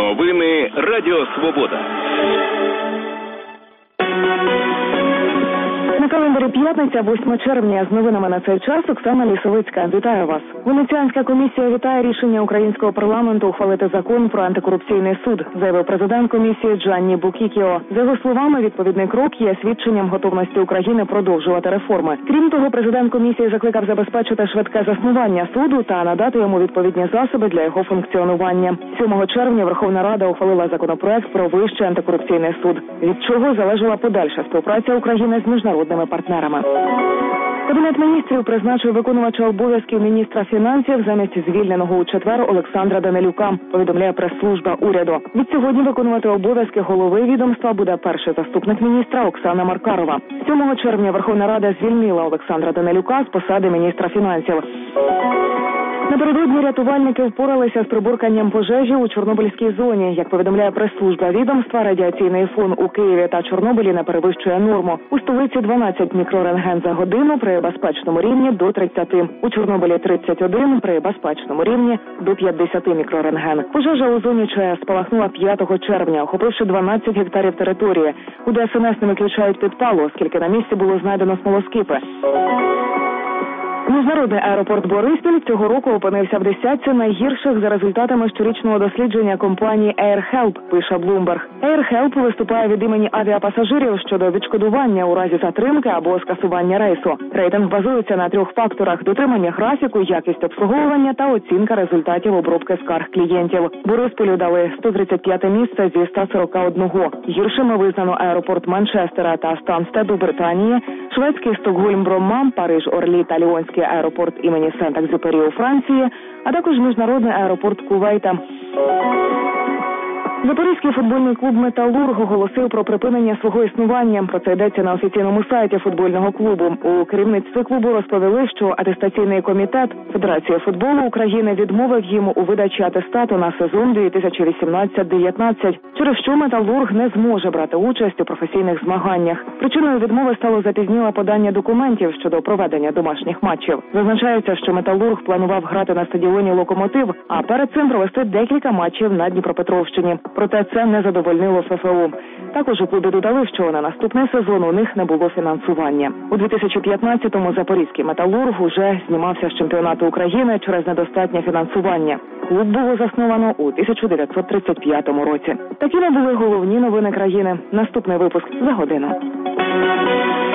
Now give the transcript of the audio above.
Новини Радіо Свобода. На календарі п'ятниця, 8 червня. З новинами на цей час Оксана Лісовицька. Вітаю вас. Венеціанська комісія вітає рішення українського парламенту ухвалити закон про антикорупційний суд, заявив президент комісії Джанні Букікіо. За його словами, відповідний крок є свідченням готовності України продовжувати реформи. Крім того, президент комісії закликав забезпечити швидке заснування суду та надати йому відповідні засоби для його функціонування. 7 червня Верховна Рада ухвалила законопроект про Вищий антикорупційний суд, від чого залежала подальша співпраця України з міжнародними партнерами. Кабінет міністрів призначив виконувача обов'язків міністра фінансів замість звільненого у четвер Олександра Данилюка, повідомляє прес-служба уряду. Відсьогодні виконувати обов'язки голови відомства буде перший заступник міністра Оксана Маркарова. 7 червня Верховна Рада звільнила Олександра Данилюка з посади міністра фінансів. Напередодні рятувальники впоралися з приборканням пожежі у Чорнобильській зоні. Як повідомляє прес-служба відомства, радіаційний фон у Києві та Чорнобилі не перевищує норму. У столиці 12 мікрорентген за годину при безпечному рівні до 30. У Чорнобилі 31 при безпечному рівні до 50 мікрорентген. Пожежа у зоні ЧАЕС спалахнула 5 червня, охопивши 12 гектарів території. У ДСНС не виключають підпалу, оскільки на місці було знайдено смолоскипи. Міжнародний аеропорт Бориспіль цього року опинився в десятці найгірших за результатами щорічного дослідження компанії AirHelp, пише Bloomberg. AirHelp виступає від імені авіапасажирів щодо відшкодування у разі затримки або скасування рейсу. Рейтинг базується на 3 факторах – дотримання графіку, якість обслуговування та оцінка результатів обробки скарг клієнтів. Бориспілю дали 135 місце зі 141. Гіршими визнано аеропорт Манчестера та Станстед у Британії, шведський Стокгольм-Бромман, Париж-Орлі та Ліонський аеропорт імені Сент-Екзюпері у Франції, а також міжнародний аеропорт Кувейта. Запорізький футбольний клуб «Металург» оголосив про припинення свого існування. Про це йдеться на офіційному сайті футбольного клубу. У керівництві клубу розповіли, що атестаційний комітет Федерації футболу України відмовив їм у видачі атестату на сезон 2018-19, через що «Металург» не зможе брати участь у професійних змаганнях. Причиною відмови стало запізніле подання документів щодо проведення домашніх матчів. Зазначається, що «Металург» планував грати на стадіоні «Локомотив», а перед цим провести декілька матчів на Дніпропетровщині. Проте це не задовольнило ФФУ. Також у клубі додали, що на наступний сезон у них не було фінансування. У 2015-му запорізький «Металург» уже знімався з чемпіонату України через недостатнє фінансування. Клуб було засновано у 1935 році. Такими були головні новини країни. Наступний випуск за годину.